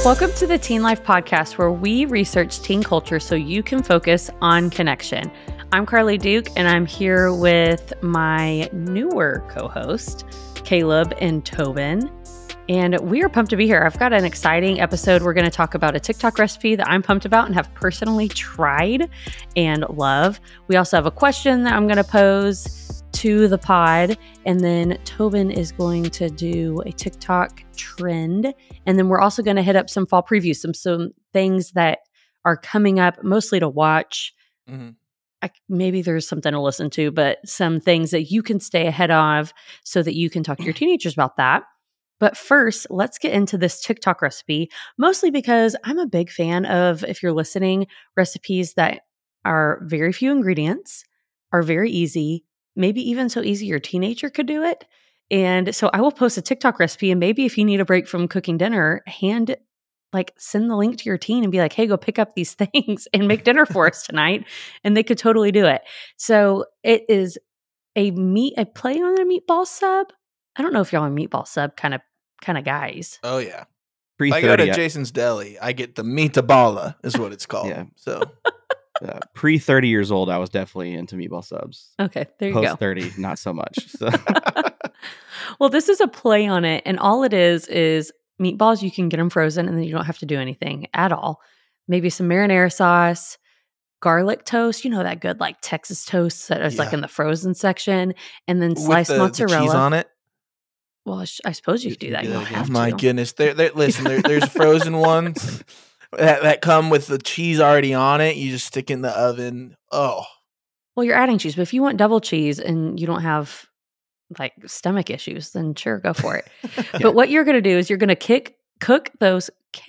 Welcome to the Teen Life Podcast, where we research teen culture so you can focus on connection. I'm Carly Duke, and I'm here with my newer co-host, Caleb and Tobin. And we are pumped to be here. I've got an exciting episode. We're going to talk about a TikTok recipe that I'm pumped about and have personally tried and love. We also have a question that I'm going to pose to the pod. And then Tobin is going to do a TikTok trend. And then we're also going to hit up some fall previews, some things that are coming up, mostly to watch. Maybe there's something to listen to, but some things that you can stay ahead of so that you can talk to your teenagers about that. But first, let's get into this TikTok recipe, mostly because I'm a big fan of, if you're listening, recipes that are very few ingredients, are very easy, maybe even so easy your teenager could do it. And so I will post a TikTok recipe, and maybe if you need a break from cooking dinner, send the link to your teen and be like, hey, go pick up these things and make dinner for us tonight. And they could totally do it. So it is a play on a meatball sub. I don't know if y'all are meatball sub kind of guys. Oh yeah. If I go to Jason's Deli, I get the meatballa is what it's called. Yeah. So pre 30 years old, I was definitely into meatball subs. Okay, there you go. Post 30, not so much. So. Well, this is a play on it, and all it is meatballs. You can get them frozen, and then you don't have to do anything at all. Maybe some marinara sauce, garlic toast. You know that good like Texas toast that is like in the frozen section, and then sliced mozzarella. The cheese on it. Well, I suppose you could do that. You don't have to. My goodness. Listen, there's frozen ones that come with the cheese already on it. You just stick in the oven. Oh. Well, you're adding cheese, but if you want double cheese and you don't have like stomach issues, then sure, go for it. Yeah. But what you're going to do is you're going to cook the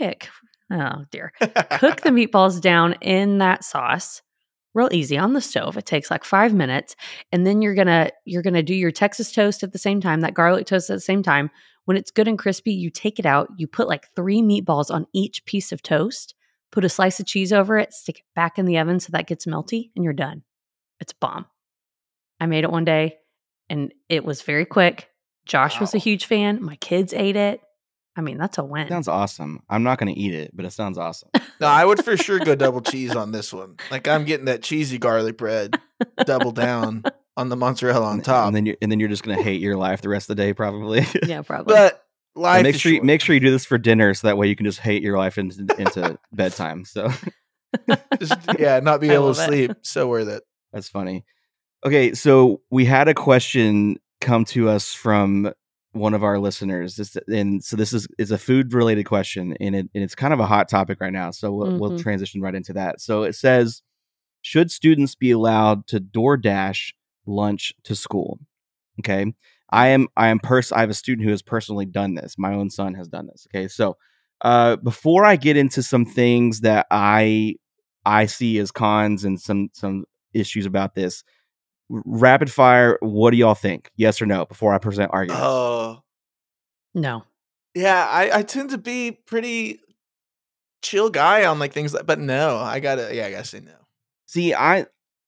meatballs down in that sauce. Real easy on the stove. It takes like 5 minutes. And then you're gonna do your Texas toast at the same time, that garlic toast at the same time. When it's good and crispy, you take it out, you put like 3 meatballs on each piece of toast, put a slice of cheese over it, stick it back in the oven so that gets melty, and you're done. It's bomb. I made it one day and it was very quick. Josh was a huge fan. My kids ate it. I mean, that's a win. Sounds awesome. I'm not going to eat it, but it sounds awesome. No, I would for sure go double cheese on this one. Like I'm getting that cheesy garlic bread, double down on the mozzarella on top, and then you're just going to hate your life the rest of the day, probably. Yeah, probably. But life. Make sure you do this for dinner, so that way you can just hate your life into bedtime. So, not be able to sleep. So worth it. That's funny. Okay, so we had a question come to us from one of our listeners, and so this is a food related question, and it's kind of a hot topic right now. So we'll transition right into that. So it says, should students be allowed to DoorDash lunch to school? Okay, I have a student who has personally done this. My own son has done this. Okay, so before I get into some things that I see as cons and some issues about this, rapid fire, what do y'all think? Yes or no before I present arguments? No. Yeah, I tend to be pretty chill guy on like things, but no, I gotta say no. See, I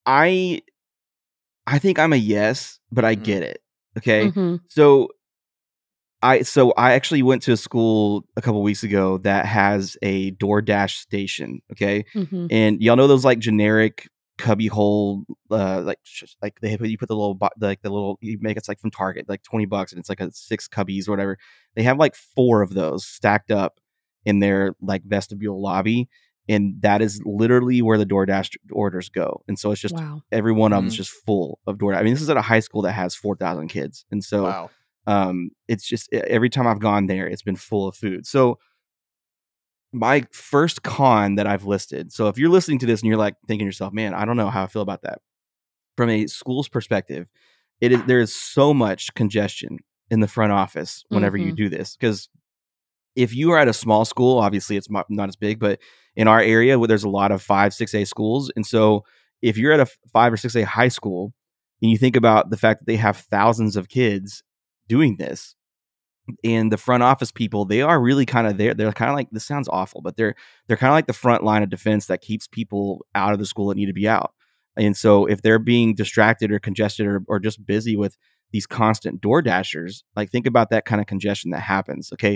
think I'm a yes, but I get it. Okay. Mm-hmm. So I actually went to a school a couple weeks ago that has a DoorDash station. Okay. Mm-hmm. And y'all know those like generic cubby hole, like you put the little you make it's like from Target, like $20, and it's like 6 cubbies or whatever. They have like 4 of those stacked up in their like vestibule lobby, and that is literally where the DoorDash orders go. And so it's just every one of them is just full of DoorDash. I mean, this is at a high school that has 4,000 kids, and so it's just every time I've gone there, it's been full of food. So my first con that I've listed. So if you're listening to this and you're like thinking to yourself, man, I don't know how I feel about that. From a school's perspective, there is so much congestion in the front office whenever you do this. Because if you are at a small school, obviously it's not as big, but in our area where there's a lot of 5, 6A schools. And so if you're at a 5 or 6A high school and you think about the fact that they have thousands of kids doing this, and the front office people, they are really kind of there. They're kind of like, this sounds awful, but they're kind of like the front line of defense that keeps people out of the school that need to be out. And so if they're being distracted or congested or just busy with these constant door dashers, like think about that kind of congestion that happens. Okay.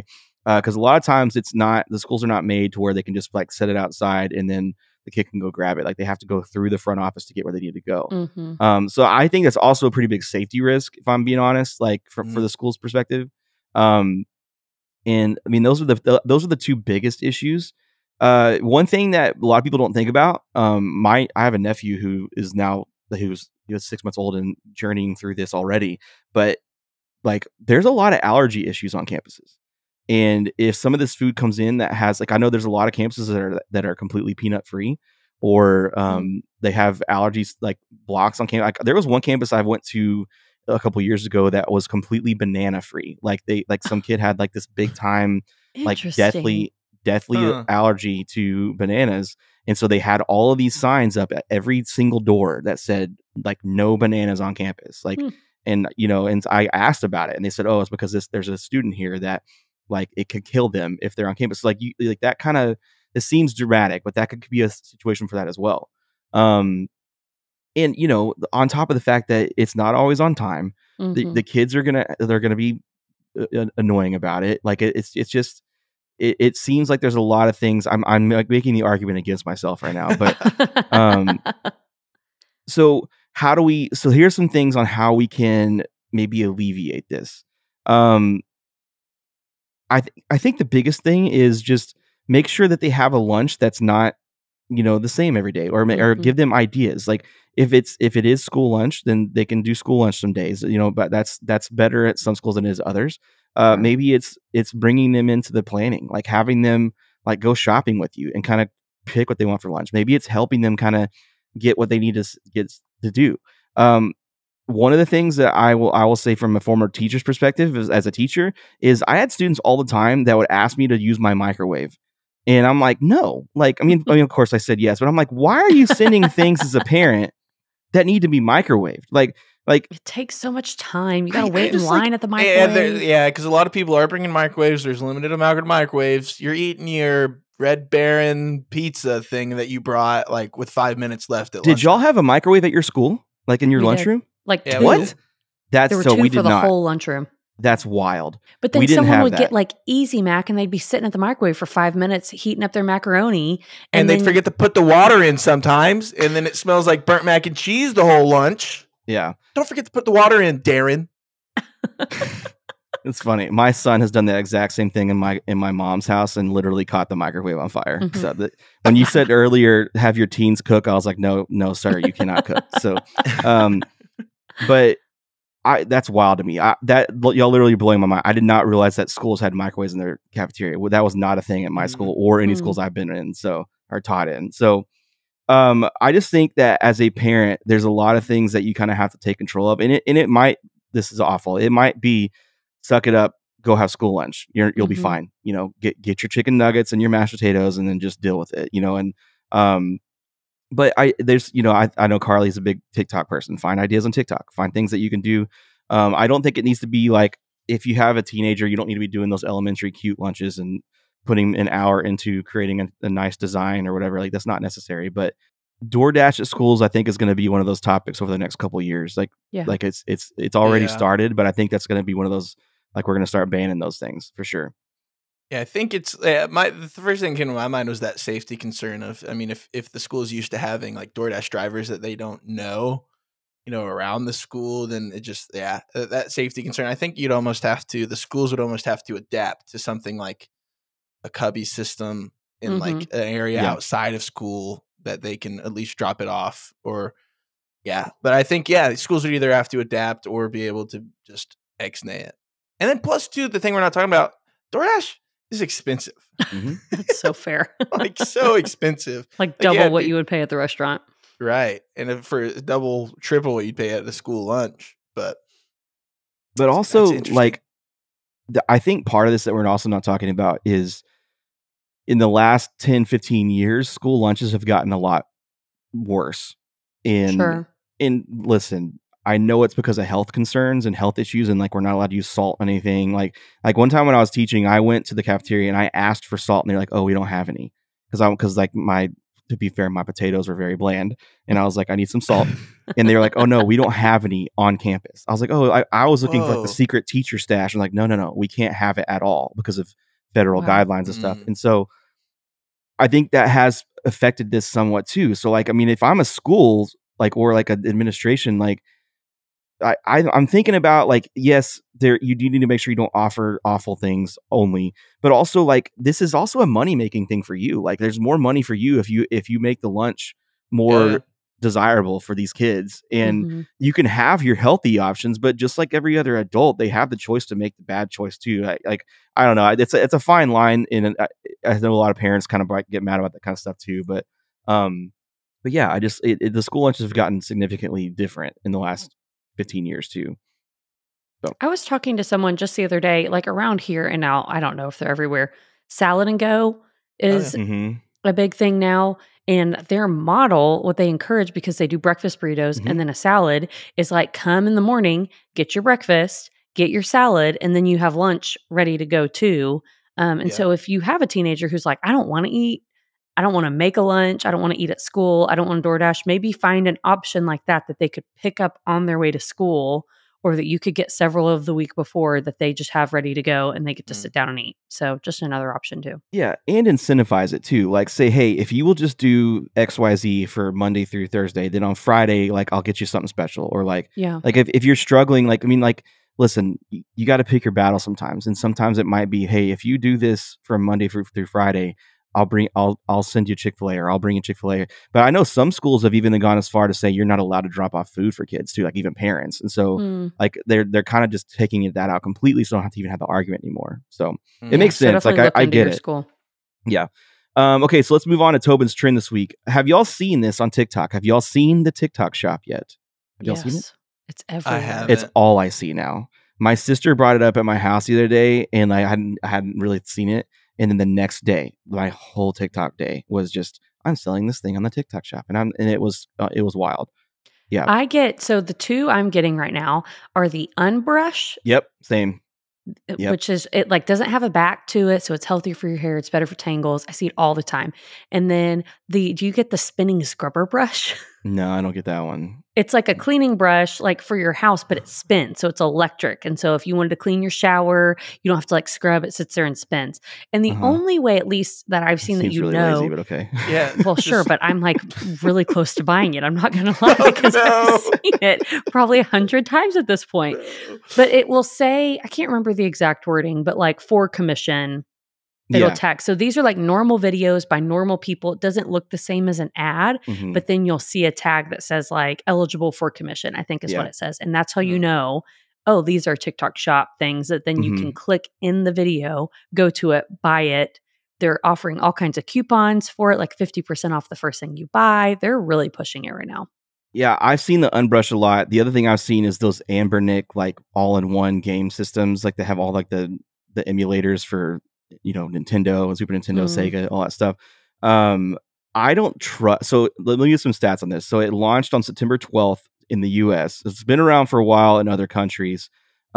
Because a lot of times the schools are not made to where they can just like set it outside and then the kid can go grab it. Like they have to go through the front office to get where they need to go. So I think that's also a pretty big safety risk, if I'm being honest, like for the school's perspective. And I mean, those are the two biggest issues. One thing that a lot of people don't think about, I have a nephew who was 6 months old and journeying through this already, but like there's a lot of allergy issues on campuses. And if some of this food comes in that has, like, I know there's a lot of campuses that are completely peanut free, or they have allergies like blocks on campus. Like, there was one campus I went to a couple years ago that was completely banana free. Like some kid had like this big time, like deathly allergy to bananas. And so they had all of these signs up at every single door that said like no bananas on campus. Like, and and I asked about it and they said, oh, it's because there's a student here that like it could kill them if they're on campus. Like that kind of, it seems dramatic, but that could be a situation for that as well. And on top of the fact that it's not always on time, the kids they're gonna be annoying about it. Like it's just it seems like there's a lot of things. I'm like making the argument against myself right now, but so here's some things on how we can maybe alleviate this. I think the biggest thing is just make sure that they have a lunch that's not, the same every day, or give them ideas. Like if it is school lunch, then they can do school lunch some days, but that's better at some schools than it is others. Maybe it's bringing them into the planning, like having them like go shopping with you and kind of pick what they want for lunch. Maybe it's helping them kind of get what they need to get to do. One of the things that I will say from a former teacher's perspective as a teacher is I had students all the time that would ask me to use my microwave. And I'm like, no, like, I mean, of course I said yes, but I'm like, why are you sending things as a parent that need to be microwaved? Like it takes so much time. You got to wait in line at the microwave. Yeah. Cause a lot of people are bringing microwaves. There's limited amount of microwaves. You're eating your Red Baron pizza thing that you brought like with 5 minutes left at lunch. Did y'all have a microwave at your school? Like in your lunchroom? Like two. What? There were so two we for did the not. whole lunchroom. That's wild. But then someone would get like Easy Mac and they'd be sitting at the microwave for 5 minutes heating up their macaroni. And they'd forget to put the water in sometimes. And then it smells like burnt mac and cheese the whole lunch. Yeah. Don't forget to put the water in, Darren. It's funny. My son has done the exact same thing in my mom's house and literally caught the microwave on fire. So when you said earlier, have your teens cook, I was like, no, sir, you cannot cook. So, but that's wild to me. Y'all literally blowing my mind. I did not realize that schools had microwaves in their cafeteria. That was not a thing at my school or any schools I've been in, or taught in. So, I just think that as a parent, there's a lot of things that you kind of have to take control of, and it might. This is awful. It might be suck it up, go have school lunch. You'll be fine. Get your chicken nuggets and your mashed potatoes, and then just deal with it. But I know Carly's a big TikTok person. Find ideas on TikTok. Find things that you can do. I don't think it needs to be like, if you have a teenager, you don't need to be doing those elementary cute lunches and putting an hour into creating a nice design or whatever. Like that's not necessary. But DoorDash at schools, I think, is going to be one of those topics over the next couple of years. Like it's already started, but I think that's going to be one of those, like, we're going to start banning those things for sure. Yeah, I think it's the first thing that came to my mind was that safety concern of, I mean, if the school is used to having like DoorDash drivers that they don't know, around the school, then it just, that safety concern. I think the schools would almost have to adapt to something like a cubby system in like an area outside of school that they can at least drop it off, or but I think schools would either have to adapt or be able to just ex-nay it. And then plus two, the thing we're not talking about, DoorDash is expensive. That's so fair. Like so expensive. Like double what you would pay at the restaurant. Right. And for double, triple what you'd pay at the school lunch. But also, like, I think part of this that we're also not talking about is in the last 10, 15 years, school lunches have gotten a lot worse. And listen, I know it's because of health concerns and health issues, and like we're not allowed to use salt on anything. Like one time when I was teaching, I went to the cafeteria and I asked for salt, and they're like, "Oh, we don't have any," to be fair, my potatoes were very bland, and I was like, "I need some salt," and they were like, "Oh no, we don't have any on campus." I was like, "Oh, I was looking for like the secret teacher stash." I'm like, "No, we can't have it at all because of federal Wow. guidelines and stuff. And so I think that has affected this somewhat too. So like, I mean, if I'm a school, like, or like an administration, like I'm thinking about like, yes, you do need to make sure you don't offer awful things only, but also like, this is also a money making thing for you. Like there's more money for you if you make the lunch more desirable for these kids, and you can have your healthy options, but just like every other adult, they have the choice to make the bad choice too. Like I don't know, it's a fine line, and I know a lot of parents kind of get mad about that kind of stuff too, but yeah, the school lunches have gotten significantly different in the last 15 years too. So. I was talking to someone just the other day, like around here, and now I don't know if they're everywhere. Salad and Go is a big thing now. And their model, what they encourage, because they do breakfast burritos and then a salad, is like, come in the morning, get your breakfast, get your salad, and then you have lunch ready to go too. So if you have a teenager who's like, I don't want to eat, I don't want to make a lunch, I don't want to eat at school, I don't want to DoorDash, maybe find an option like that they could pick up on their way to school, or that you could get several of the week before that they just have ready to go and they get to sit down and eat. So just another option too. Yeah. And incentivize it too. Like say, hey, if you will just do XYZ for Monday through Thursday, then on Friday, like I'll get you something special. Or like if you're struggling, like, I mean, like, listen, you got to pick your battle sometimes. And sometimes it might be, hey, if you do this from Monday through Friday, I'll send you Chick-fil-A, or I'll bring you Chick-fil-A. But I know some schools have even gone as far to say you're not allowed to drop off food for kids too, like even parents. And so like they're kind of just taking that out completely, so don't have to even have the argument anymore. So it makes sense. Like I get it. School. Yeah. Okay, so let's move on to Tobin's trend this week. Have y'all seen this on TikTok? Have y'all seen the TikTok shop yet? Have y'all seen it? It's everywhere. I haven't. It's all I see now. My sister brought it up at my house the other day, and I hadn't really seen it. And then the next day, my whole TikTok day was just, I'm selling this thing on the TikTok shop, and it was wild. Yeah. So the two I'm getting right now are the Unbrush. Yep. Same. Yep. Which is, it like doesn't have a back to it, so it's healthier for your hair. It's better for tangles. I see it all the time. And then do you get the spinning scrubber brush? No, I don't get that one. It's like a cleaning brush, like for your house, but it spins, so it's electric. And so if you wanted to clean your shower, you don't have to like scrub. It sits there and spins. And the only way, at least that I've seen that really lazy, but okay. Yeah. Well, sure, but I'm like really close to buying it. I'm not going to lie, because I've seen it probably 100 times at this point. But it will say, I can't remember the exact wording, but like for commission. It'll tag. So these are like normal videos by normal people. It doesn't look the same as an ad, but then you'll see a tag that says like eligible for commission, I think is what it says. And that's how you know, oh, these are TikTok shop things that then you can click in the video, go to it, buy it. They're offering all kinds of coupons for it, like 50% off the first thing you buy. They're really pushing it right now. Yeah, I've seen the Unbrush a lot. The other thing I've seen is those Anbernic like all-in-one game systems. Like they have all like the emulators for, you know, Nintendo, Super Nintendo, Sega, all that stuff. I don't trust. So let me give some stats on this. So it launched on September 12th in the US. It's been around for a while in other countries.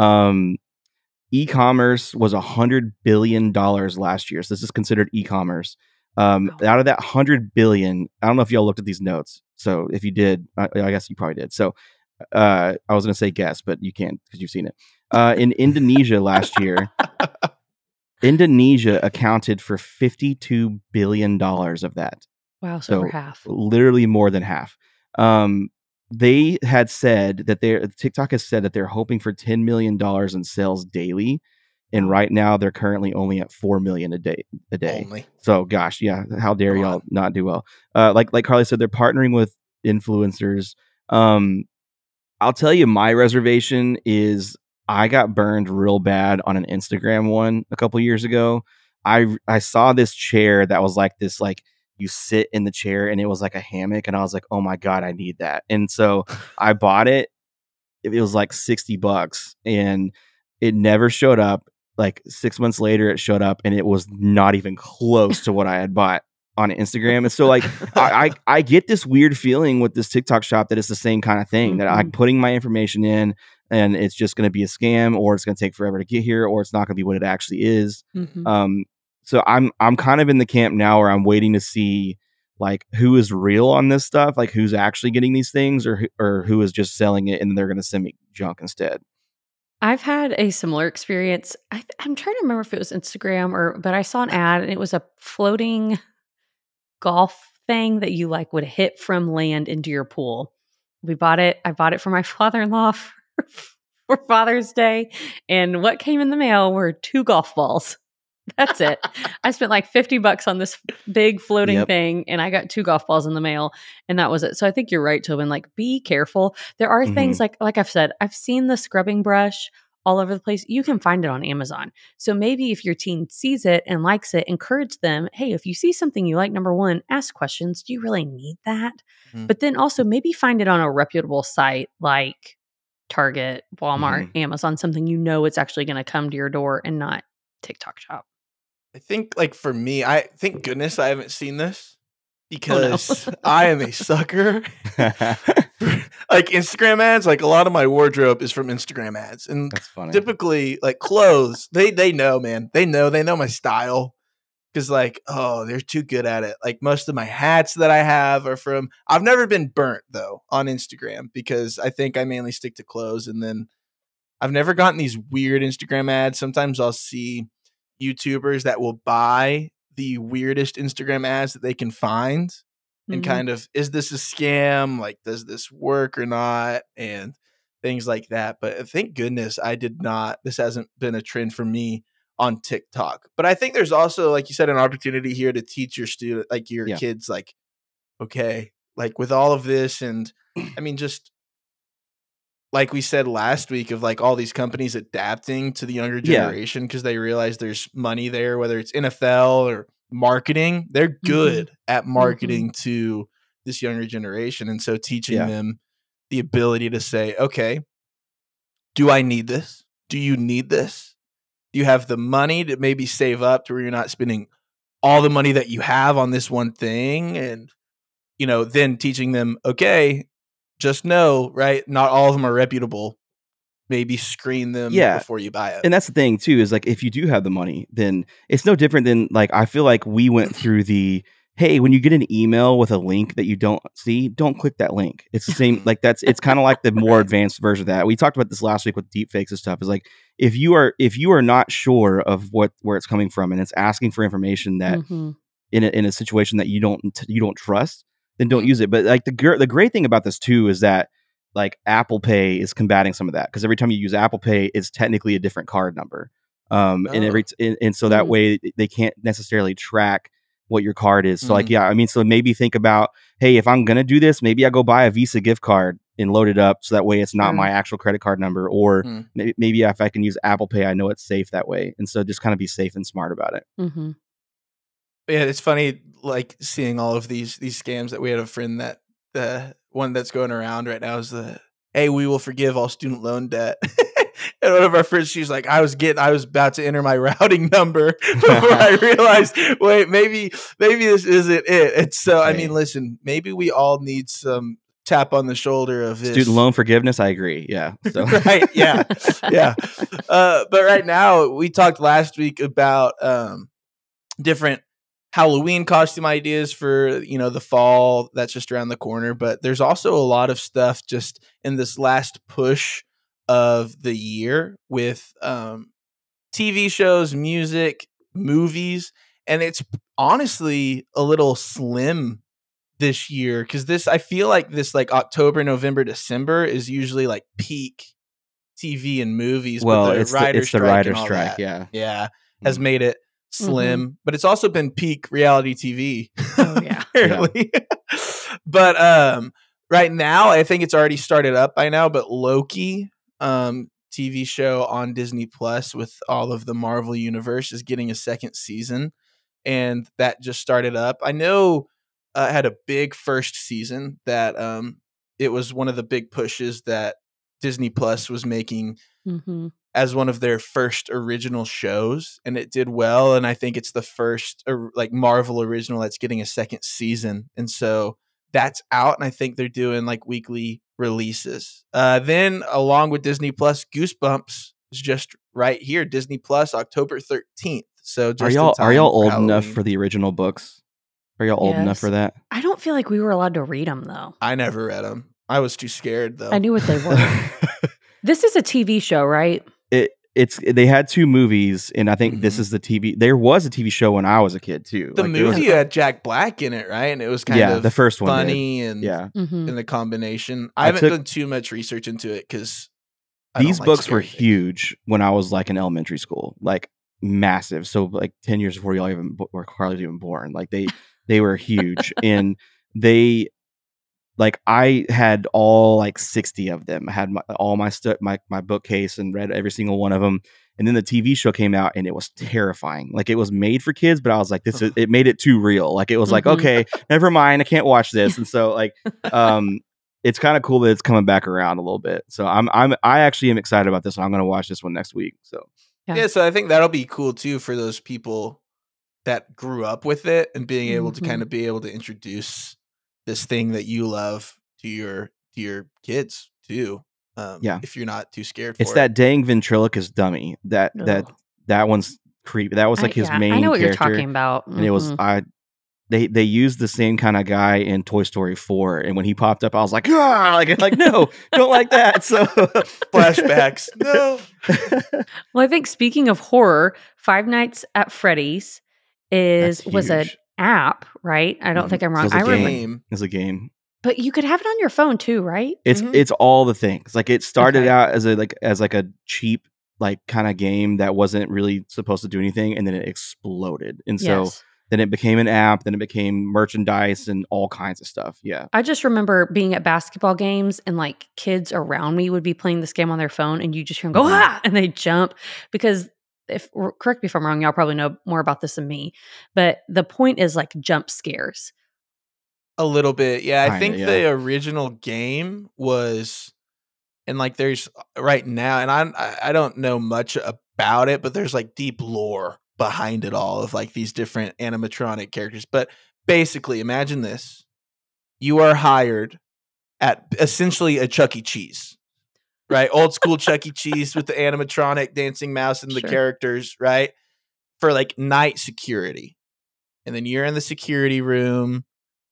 E-commerce was $100 billion last year. So this is considered e-commerce. Out of that 100 billion, I don't know if y'all looked at these notes. So if you did, I guess you probably did. So I was going to say guess, but you can't because you've seen it. In Indonesia last year, Indonesia accounted for $52 billion of that. Wow, so over half. Literally more than half. They had said that TikTok has said that they're hoping for $10 million in sales daily. And right now they're currently only at 4 million a day. Only. So gosh, yeah. How dare y'all not do well? Like Carly said, they're partnering with influencers. I'll tell you, my reservation is I got burned real bad on an Instagram one a couple years ago. I saw this chair that was like this, like you sit in the chair and it was like a hammock, and I was like, oh my God, I need that. And so I bought it. It was like $60 and it never showed up. Like 6 months later, it showed up and it was not even close to what I had bought on Instagram. And so like, I get this weird feeling with this TikTok shop that it's the same kind of thing, that I'm putting my information in and it's just going to be a scam, or it's going to take forever to get here, or it's not going to be what it actually is. So I'm kind of in the camp now where I'm waiting to see like who is real on this stuff, like who's actually getting these things, or who is just selling it and they're going to send me junk instead. I've had a similar experience. I'm trying to remember if it was Instagram but I saw an ad and it was a floating golf thing that you like would hit from land into your pool. We bought it. I bought it for my father-in-law for Father's Day. And what came in the mail were 2 golf balls. That's it. I spent like $50 on this big floating thing and I got 2 golf balls in the mail and that was it. So I think you're right, Tobin. Like, be careful. There are things like I've said, I've seen the scrubbing brush all over the place. You can find it on Amazon. So maybe if your teen sees it and likes it, encourage them. Hey, if you see something you like, number one, ask questions. Do you really need that? But then also maybe find it on a reputable site like Target, Walmart, Amazon, something you know it's actually going to come to your door and not TikTok shop. I think, like, for me, thank goodness I haven't seen this because I am a sucker. Like, Instagram ads, like, a lot of my wardrobe is from Instagram ads. And That's funny. typically, like, clothes, they know, man. They know my style. Because, like, oh, they're too good at it. Like, most of my hats that I have are from, I've never been burnt, though, on Instagram because I think I mainly stick to clothes. And then I've never gotten these weird Instagram ads. Sometimes I'll see YouTubers that will buy the weirdest Instagram ads that they can find and kind of, is this a scam? Like, does this work or not? And things like that. But thank goodness this hasn't been a trend for me on TikTok. But I think there's also, like you said, an opportunity here to teach your student, like your kids, like, okay, like with all of this. And I mean, just like we said last week of like all these companies adapting to the younger generation because they realize there's money there, whether it's NFL or marketing, they're good at marketing to this younger generation. And so teaching them the ability to say, okay, do I need this? Do you need this? Do you have the money to maybe save up to where you're not spending all the money that you have on this one thing? And, you know, then teaching them, okay, just know, right, not all of them are reputable. Maybe screen them before you buy it. And that's the thing, too, is like if you do have the money, then it's no different than like I feel like we went through the, hey, when you get an email with a link that you don't see, don't click that link. It's the same. Like it's kind of like the more advanced version of that. We talked about this last week with deepfakes and stuff. Is like if you are not sure of where it's coming from and it's asking for information that in a situation that you don't trust, then don't use it. But like the great thing about this too is that like Apple Pay is combating some of that because every time you use Apple Pay, it's technically a different card number, and so that way they can't necessarily track what your card is. So like, yeah, I mean, so maybe think about, hey, if I'm going to do this, maybe I go buy a Visa gift card and load it up. So that way it's not my actual credit card number, or maybe if I can use Apple Pay, I know it's safe that way. And so just kind of be safe and smart about it. Yeah. It's funny, like seeing all of these scams that we had a friend that the one that's going around right now is hey, we will forgive all student loan debt. And one of our friends, she's like, I was about to enter my routing number before I realized, wait, maybe this isn't it. And so, I mean, listen, maybe we all need some tap on the shoulder of this. Student loan forgiveness, I agree. Yeah. So. Right. Yeah. Yeah. But right now, we talked last week about different Halloween costume ideas for, the fall that's just around the corner. But there's also a lot of stuff just in this last push of the year with TV shows, music, movies, and it's honestly a little slim this year because I feel like this like October, November, December is usually like peak TV and movies. Well, but it's the writer strike, yeah, has made it slim, but it's also been peak reality TV. Oh yeah, apparently. But right now, I think it's already started up by now. But Loki, TV show on Disney Plus with all of the Marvel universe, is getting a second season, and that just started up. I know it had a big first season that it was one of the big pushes that Disney Plus was making as one of their first original shows, and it did well. And I think it's the first like Marvel original that's getting a second season, and so that's out. And I think they're doing like weekly releases. Then along with Disney Plus, Goosebumps is just right here. Disney Plus, October 13th. So just are y'all old enough for the original books? Are y'all old enough for that? I don't feel like we were allowed to read them though. I never read them. I was too scared though. I knew what they were. This is a TV show, right? they had 2 movies, and I think this is the TV. There was a TV show when I was a kid too. The movie had Jack Black in it, right? And it was kind of the first one funny and in the combination. I haven't done too much research into it because these books were huge when I was like in elementary school, like massive. So like 10 years before y'all even were Carly's even born. Like they were huge, and they. Like I had all like 60 of them. I had all my stuff, my bookcase, and read every single one of them. And then the TV show came out, and it was terrifying. Like it was made for kids, but I was like, it made it too real. Like it was like, okay, never mind, I can't watch this. And so like, it's kind of cool that it's coming back around a little bit. So I actually am excited about this one. I'm going to watch this one next week. So yeah, so I think that'll be cool too for those people that grew up with it and being able to kind of be able to introduce this thing that you love to your kids too. If you're not too scared for it's that dang ventriloquist dummy that one's creepy. That was like his main character. I know what you're talking about. And it was they used the same kind of guy in Toy Story 4, and when he popped up I was like, like no, don't like that. So flashbacks. No. Well, I think speaking of horror, Five Nights at Freddy's was an app, right? I don't think I'm wrong. It's a game. But you could have it on your phone too, right? It's all the things. Like it started out as a cheap like kind of game that wasn't really supposed to do anything, and then it exploded. And so then it became an app, then it became merchandise and all kinds of stuff. Yeah. I just remember being at basketball games, and like kids around me would be playing this game on their phone, and you just hear them go, and they jump because correct me if I'm wrong, y'all probably know more about this than me, but the point is like jump scares. A little bit. Yeah. I think the original game was, and like there's right now, and I don't know much about it, but there's like deep lore behind it all of like these different animatronic characters. But basically imagine this. You are hired at essentially a Chuck E. Cheese. Right, old school Chuck E. Cheese with the animatronic dancing mouse and the characters, right? For like night security. And then you're in the security room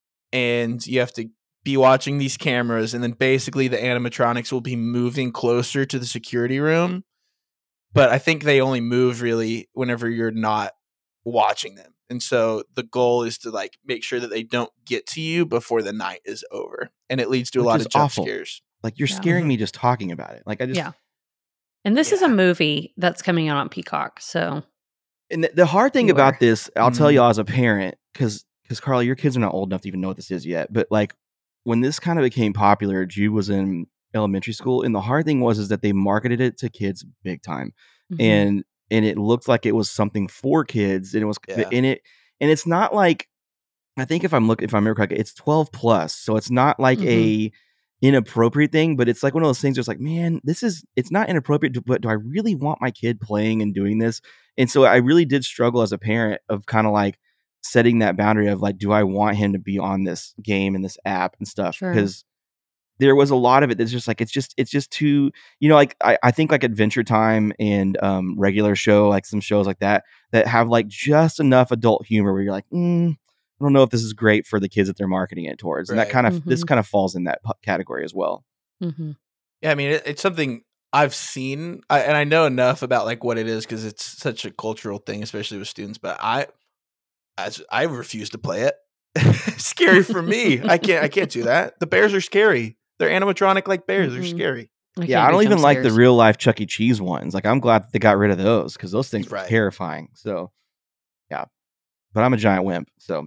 and you have to be watching these cameras, and then basically the animatronics will be moving closer to the security room. But I think they only move really whenever you're not watching them. And so the goal is to like make sure that they don't get to you before the night is over. And it leads to a lot of jump scares. Like you're scaring me just talking about it. Like I just And this is a movie that's coming out on Peacock. So, and the hard thing about this, I'll tell y'all as a parent, because Carly, your kids are not old enough to even know what this is yet. But like when this kind of became popular, Jude was in elementary school, and the hard thing was that they marketed it to kids big time, and it looked like it was something for kids, and it was in it, and it's not like, I think if I remember correctly, it's 12 plus, so it's not like a inappropriate thing, but it's like one of those things where it's like, man, it's not inappropriate, but do I really want my kid playing and doing this? And so I really did struggle as a parent of kind of like setting that boundary of like, do I want him to be on this game and this app and stuff? Because there was a lot of it that's just like, it's just too, like I think like Adventure Time and regular show, like some shows like that have like just enough adult humor where you're like, I don't know if this is great for the kids that they're marketing it towards. And that kind of, this kind of falls in that category as well. Yeah. I mean, it's something I've seen, and I know enough about like what it is because it's such a cultural thing, especially with students, but I refuse to play it. It's scary for me. I can't do that. The bears are scary. They're animatronic like bears. They're scary. I don't even like the real life Chuck E. Cheese ones. Like I'm glad that they got rid of those because those things were terrifying. So yeah. But I'm a giant wimp, so.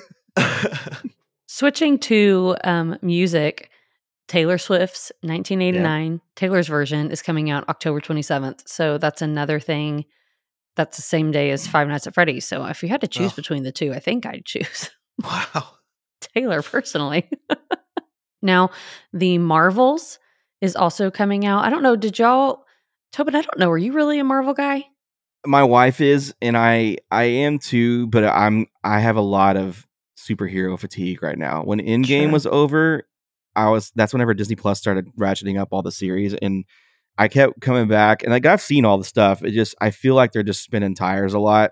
Switching to music, Taylor Swift's 1989, Taylor's version is coming out October 27th. So that's another thing that's the same day as Five Nights at Freddy's. So if you had to choose between the two, I think I'd choose Taylor personally. Now, The Marvels is also coming out. I don't know, did y'all, Tobin, I don't know, are you really a Marvel guy? My wife is, and I am too, but I have a lot of superhero fatigue right now. When Endgame was over, that's whenever Disney Plus started ratcheting up all the series, and I kept coming back, and like I've seen all the stuff. I feel like they're just spinning tires a lot.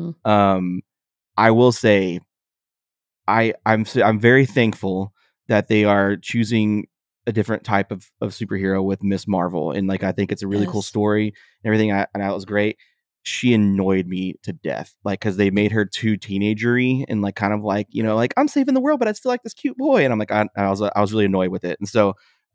I will say, I'm very thankful that they are choosing a different type of superhero with Miss Marvel, and like I think it's a really cool Yes. story and everything. And it was great. She annoyed me to death, like because they made her too teenagery and like kind of like, you know, like I'm saving the world, but I still like this cute boy, and I'm like I was really annoyed with it, and so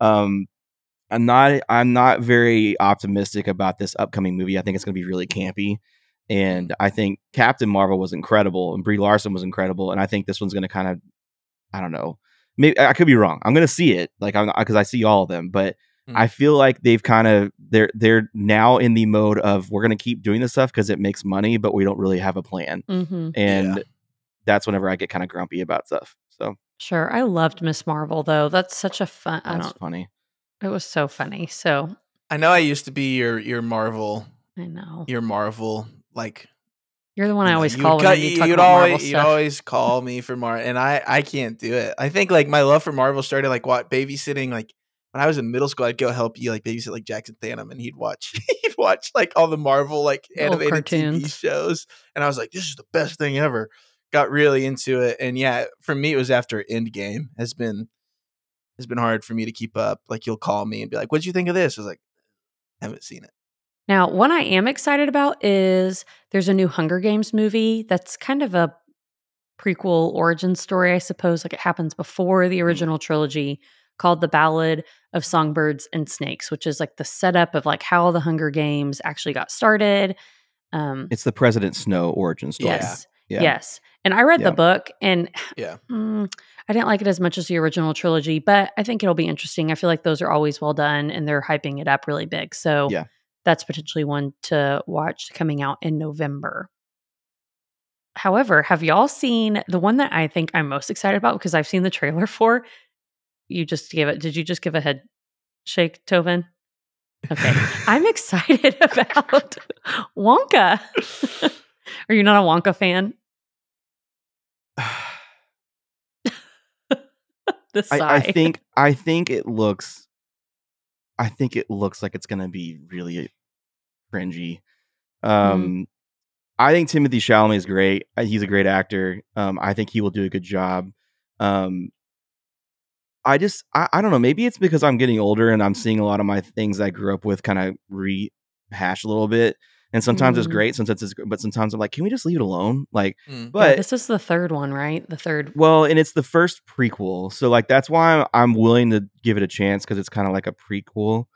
I'm not very optimistic about this upcoming movie. I think it's going to be really campy, and I think Captain Marvel was incredible and Brie Larson was incredible, and I think this one's going to kind of, I don't know, maybe I could be wrong. I'm going to see it like because I see all of them, but I feel like they've kind of they're now in the mode of we're going to keep doing this stuff because it makes money, but we don't really have a plan, and that's whenever I get kind of grumpy about stuff. So Sure. I loved Miss Marvel though. That's such a fun. that's funny. It was so funny. So I know I used to be your Marvel, I know like. you're the one I always you call would when cut- you talk you'd about Marvel always you'd stuff. always call me for Marvel, and I can't do it. I think like my love for Marvel started like babysitting. Like when I was in middle school, I'd go help you like babysit like Jackson Thanem, and he'd watch like all the Marvel like The old animated TV cartoons. shows, and I was like, this is the best thing ever. Got really into it, and yeah, for me it was after Endgame has been hard for me to keep up. Like you'll call me and be like, what'd you think of this? I was like, haven't seen it. Now, one I am excited about is there's a new Hunger Games movie that's kind of a prequel origin story, I suppose. Like it happens before the original trilogy, called The Ballad of Songbirds and Snakes, which is like the setup of like how the Hunger Games actually got started. It's the President Snow origin story. Yes. Yeah. Yes. And I read Yeah. the book and Yeah. I didn't like it as much as the original trilogy, but I think it'll be interesting. I feel like those are always well done and they're hyping it up really big. So Yeah. that's potentially one to watch coming out in November. However, have y'all seen the one that I think I'm most excited about because I've seen the trailer for? Did you just give a head shake, Tobin? Okay. I'm excited about Wonka. Are you not a Wonka fan? The sigh. I think it looks like it's gonna be really cringy. I think Timothée Chalamet is great. He's a great actor. I think he will do a good job. I don't know. Maybe it's because I'm getting older and I'm seeing a lot of my things I grew up with kind of rehash a little bit. And sometimes it's great, but sometimes I'm like, can we just leave it alone? Like, but yeah, this is the third one, right? The third. Well, and it's the first prequel, so like that's why I'm willing to give it a chance because it's kind of like a prequel.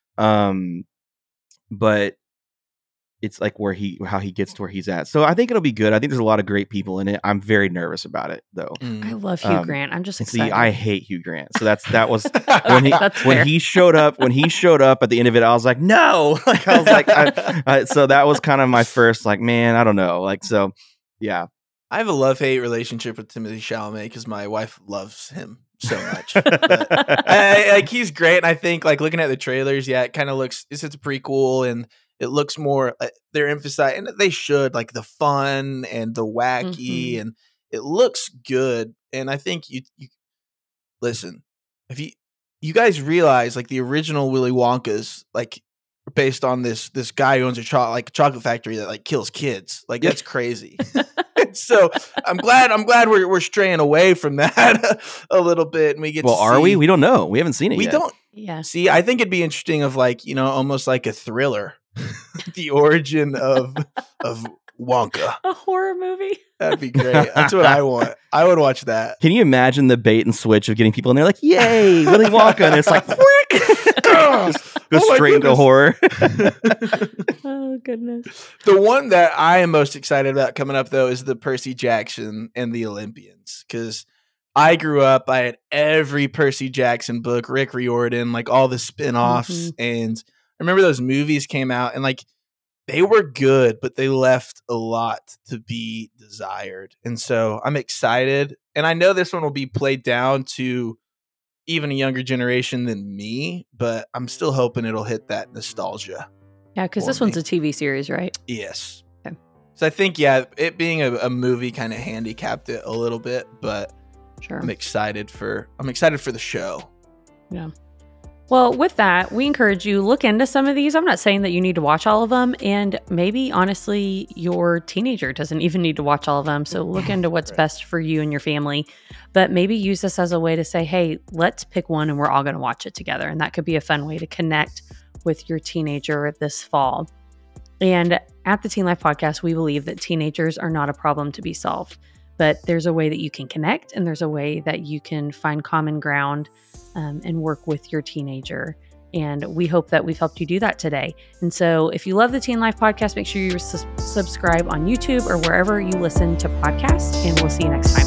But it's like how he gets to where he's at. So I think it'll be good. I think there's a lot of great people in it. I'm very nervous about it though. I love Hugh Grant. I'm just excited. See, I hate Hugh Grant. So that was when he showed up at the end of it, I was like, no. Like I was like so that was kind of my first like, man, I don't know. Like so yeah. I have a love-hate relationship with Timothée Chalamet because my wife loves him so much. Like he's great, and I think like looking at the trailers, yeah, it kind of looks. It's a prequel, and it looks more. They're emphasizing, and they should like the fun and the wacky, and it looks good. And I think you listen if you guys realize like the original Willy Wonka's like based on this guy who owns a chocolate factory that like kills kids. Like that's crazy. So I'm glad we're straying away from that a little bit, and we get. Well, are we? We don't know. We haven't seen it. We yet. don't. Yeah. See, I think it'd be interesting of like almost like a thriller, the origin of Wonka. A horror movie. That'd be great. That's what I want. I would watch that. Can you imagine the bait and switch of getting people in there like, yay, Willy Wonka, and it's like, go straight into horror. Oh goodness. The one that I am most excited about coming up though is the Percy Jackson and the Olympians, because I grew up. I had every Percy Jackson book, Rick Riordan, like all the spinoffs, and I remember those movies came out and like they were good, but they left a lot to be desired. And so I'm excited, and I know this one will be played down to even a younger generation than me, but I'm still hoping it'll hit that nostalgia. Yeah, because this one's a TV series, right? Yes. Okay. So I think, yeah, it being a movie kind of handicapped it a little bit, but Sure. I'm excited for the show. Yeah. Well, with that, we encourage you look into some of these. I'm not saying that you need to watch all of them, and maybe honestly, your teenager doesn't even need to watch all of them. So look into what's best for you and your family, but maybe use this as a way to say, hey, let's pick one and we're all going to watch it together. And that could be a fun way to connect with your teenager this fall. And at the Teen Life Podcast, we believe that teenagers are not a problem to be solved, but there's a way that you can connect and there's a way that you can find common ground and work with your teenager. And we hope that we've helped you do that today. And so if you love the Teen Life Podcast, make sure you subscribe on YouTube or wherever you listen to podcasts, and we'll see you next time.